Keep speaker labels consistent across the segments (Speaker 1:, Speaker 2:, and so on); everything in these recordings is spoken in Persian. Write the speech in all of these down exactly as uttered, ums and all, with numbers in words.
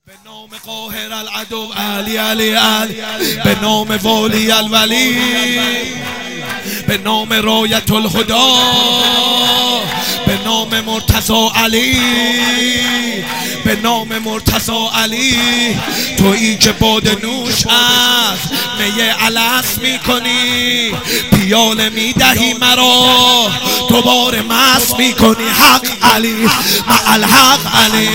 Speaker 1: به نام قاهر العدو علی علی علی، به نام ولی الولی، به نام رایت الهدا، به نام مرتضی علی، به نام مرتضی علی. تویی که باد نوش از می الست می کنی، پیاله می دهی مرا دوباره مست می کنی. حق علی مع الحق علی.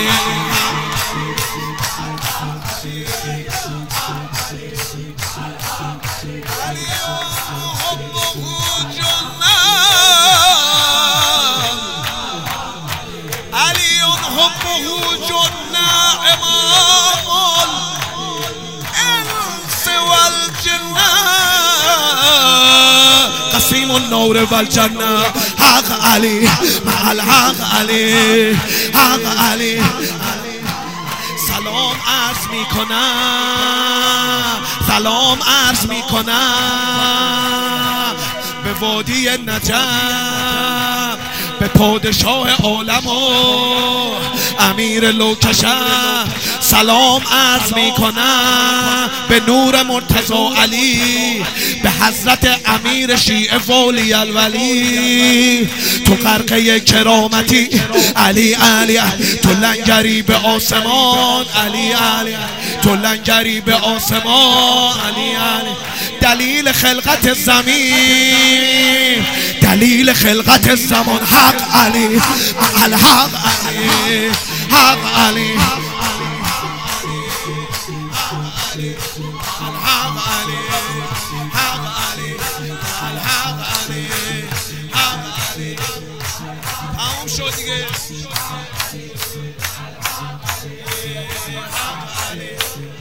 Speaker 1: قسیم النور والجنه. حق علی مع الحق علی، حق علی. سلام عرض می کنم، سلام عرض می کنم به وادی نجف، به پادشاه عالم و امیر لوکشم. سلام عرض می کنم به نور مرتضی علی، به حضرت امیر شیعه ولی الولی. تو غرقه کرامتی علی علی، تو لنگری به آسمان علی علی، تو لنگری به آسمان علی علی. دلیل خلقت زمین، دلیل خلقت زمان. حق علی مع الحق علی، حق علی، الحق علی، حق علی، الحق علی، حق علی. تموم شد دیگه. حق علی.